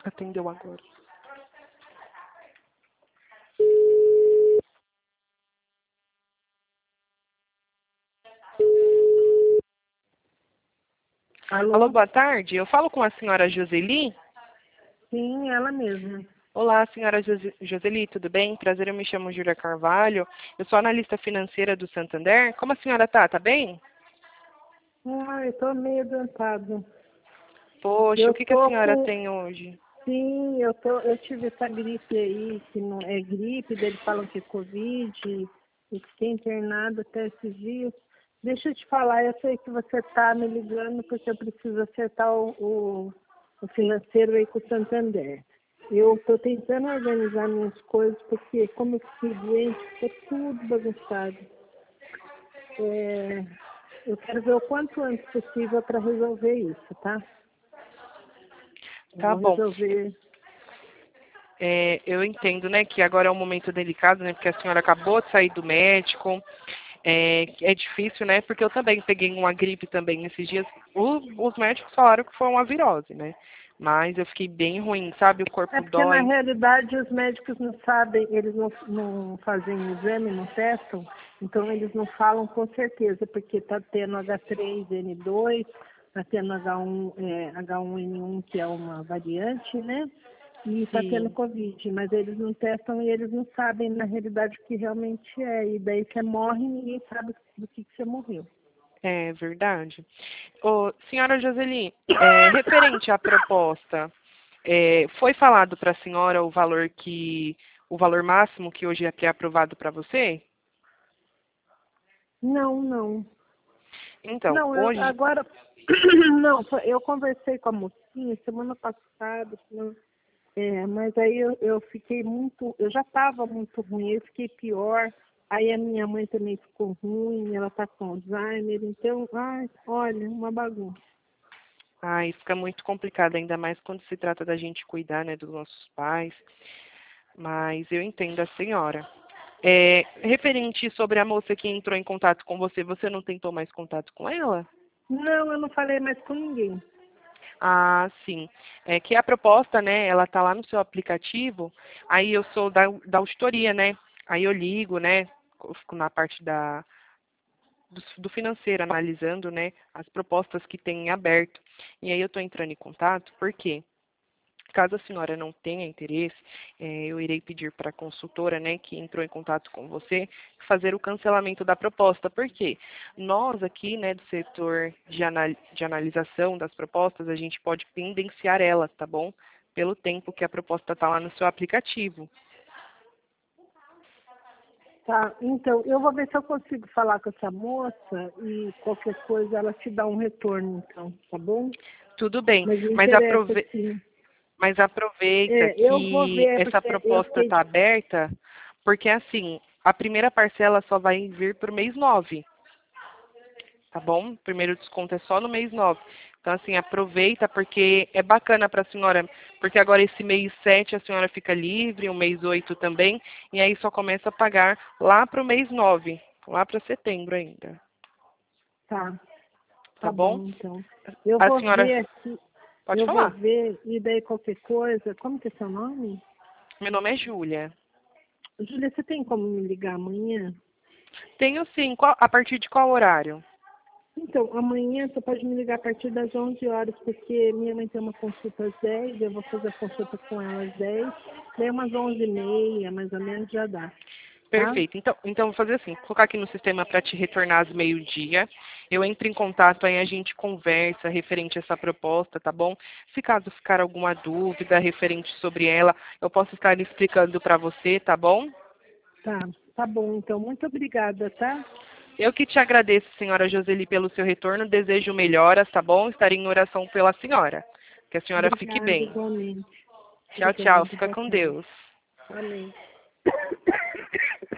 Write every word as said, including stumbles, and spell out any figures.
Atendeu agora. Alô? Alô, boa tarde. Eu falo com a senhora Joseli? Sim, ela mesma. Olá, senhora Jose- Joseli, tudo bem? Prazer, eu me chamo Júlia Carvalho. Eu sou analista financeira do Santander. Como a senhora tá? Tá bem? Ah, eu tô meio adiantada. Poxa, Eu o que, que a tô senhora com... tem hoje? Sim, eu, tô... eu tive essa gripe aí, que não é gripe, daí eles falam que é Covid, e fiquei internada até esses dias. Deixa eu te falar, eu sei que você tá me ligando porque eu preciso acertar o, o, o financeiro aí com o Santander. Eu tô tentando organizar minhas coisas, porque como eu fiquei doente, ficou tudo bagunçado. É, eu quero ver o quanto antes possível para resolver isso, tá? Eu Tá vou bom. resolver. É, eu entendo, né, que agora é um momento delicado, né, porque a senhora acabou de sair do médico. É, é difícil, né, porque eu também peguei uma gripe também esses dias. O- os médicos falaram que foi uma virose, né, mas eu fiquei bem ruim, sabe? O É corpo porque na dói. realidade os médicos não sabem, eles não, não fazem exame, não testam, então eles não falam com certeza, porque está tendo H três N dois, está tendo H um, é, H um N um, que é uma variante, né? E está tendo Sim. Covid, mas eles não testam e eles não sabem na realidade o que realmente é. E daí você morre e ninguém sabe do que, que você morreu. É verdade. Ô, senhora Joseli, é, referente à proposta, é, foi falado para a senhora o valor que, o valor máximo que hoje é pré-aprovado para você? Não, não. Então, Não, eu hoje, agora. Não, foi- eu conversei com a mocinha semana passada, semana- é, mas aí eu, eu fiquei muito. Eu já estava muito ruim, eu fiquei pior. Aí a minha mãe também ficou ruim, ela está com Alzheimer, então, ai, olha, uma bagunça. ai, fica muito complicado, ainda mais quando se trata da gente cuidar, né, dos nossos pais. Mas eu entendo a senhora. É, referente sobre a moça que entrou em contato com você, você não tentou mais contato com ela? Não, eu não falei mais com ninguém. Ah, sim. É que a proposta, né, ela tá lá no seu aplicativo, aí eu sou da, da auditoria, né? Aí eu ligo, né, eu fico na parte da, do, do financeiro, analisando, né, as propostas que tem em aberto. E aí eu estou entrando em contato, porque caso a senhora não tenha interesse, eh, eu irei pedir para a consultora, né, que entrou em contato com você, fazer o cancelamento da proposta. Por quê? Nós aqui, né, do setor de, anal de analisação das propostas, a gente pode pendenciar elas, tá bom? Pelo tempo que a proposta está lá no seu aplicativo. Tá, então, eu vou ver se eu consigo falar com essa moça e qualquer coisa ela te dá um retorno, então, tá bom? Tudo bem, Mas me mas, interessa, aprove sim. mas aproveita É, eu vou que ver, essa porque eu proposta fiquei está de... aberta, porque assim, a primeira parcela só vai vir para o mês nove. Tá bom? O primeiro desconto é só no mês nove. Então, assim, aproveita porque é bacana para a senhora, porque agora esse mês sete a senhora fica livre, o mês oito também, e aí só começa a pagar lá para o mês nove, lá para setembro ainda. Tá, Tá tá bom? bom, então. Eu A vou senhora ver aqui, pode eu vou falar. ver, e daí qualquer coisa, como que é seu nome? Meu nome é Júlia. Júlia, você tem como me ligar amanhã? Tenho sim. Qual- a partir de qual horário? Então, amanhã você pode me ligar a partir das onze horas, porque minha mãe tem uma consulta às dez, eu vou fazer a consulta com ela às dez, daí umas onze e meia, mais ou menos, já dá, tá? Perfeito. Então, então vou fazer assim, vou colocar aqui no sistema para te retornar às meio-dia. Eu entro em contato, aí a gente conversa referente a essa proposta, tá bom? Se caso ficar alguma dúvida referente sobre ela, eu posso estar explicando para você, tá bom? Tá, tá bom, então, muito obrigada, tá? Eu que te agradeço, senhora Joseli, pelo seu retorno. Desejo melhoras, tá bom? Estarei em oração pela senhora. Que a senhora fique Obrigada, bem. igualmente. Tchau, tchau. Obrigada, Fica boa com tarde. Deus. Amém.